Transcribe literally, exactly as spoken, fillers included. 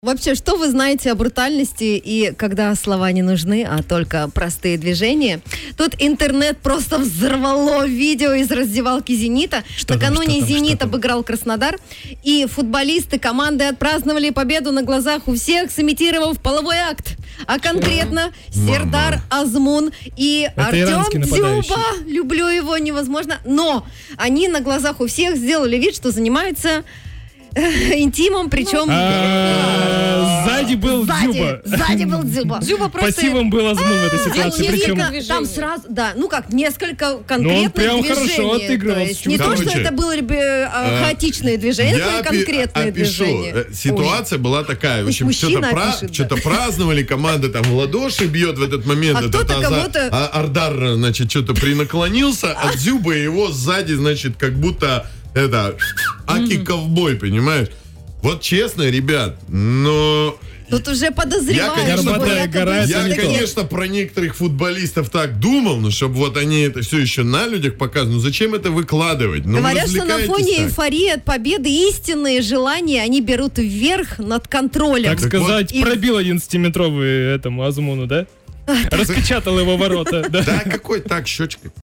Вообще, что вы знаете о брутальности и когда слова не нужны, а только простые движения? Тут интернет просто взорвало видео из раздевалки «Зенита». Что Накануне там, что там, «Зенит» что там? обыграл Краснодар, и футболисты команды отпраздновали победу на глазах у всех, сымитировав половой акт. А конкретно Сердар Азмун и Это иранский Артем нападающий. Дзюба. Люблю его невозможно. Но они на глазах у всех сделали вид, что занимаются интимом, причем... А, Сзади был Сзади, Дзюба. сзади был Дзюба. Дзюба просто... Пассивом был Азмун в этой ситуации. Причем... Несколько, там сразу, да, ну как, несколько Ну, он конкретных прям движений. хорошо отыгрывал. То есть не то, Короче, что это были бы а, хаотичные движения, это Я были конкретные опи- опишу. движения. Э, Ситуация была такая. В Пусть общем, что-то, мужчина пра- опишет, что-то да. праздновали, команда там в ладоши бьет в этот момент. А этот кто-то Аза- кого-то- а- Ардар, значит, что-то принаклонился, а Дзюба его сзади, значит, как будто это Аки-ковбой, понимаешь? Вот честно, ребят, но... Тут уже подозревают, Я, конечно, что Горбатая якобы гора, это Я, не всё-таки- то. конечно, про некоторых футболистов так думал, но чтобы вот они это все еще на людях показывают, ну зачем это выкладывать? Ну, Говорят, что на развлекайтесь фоне так. эйфории от победы истинные желания, они берут вверх над контролем. Так сказать, И- пробил одиннадцатиметровый этому Азмуну, да? Распечатал его ворота. Да. Да, какой так, щечкой.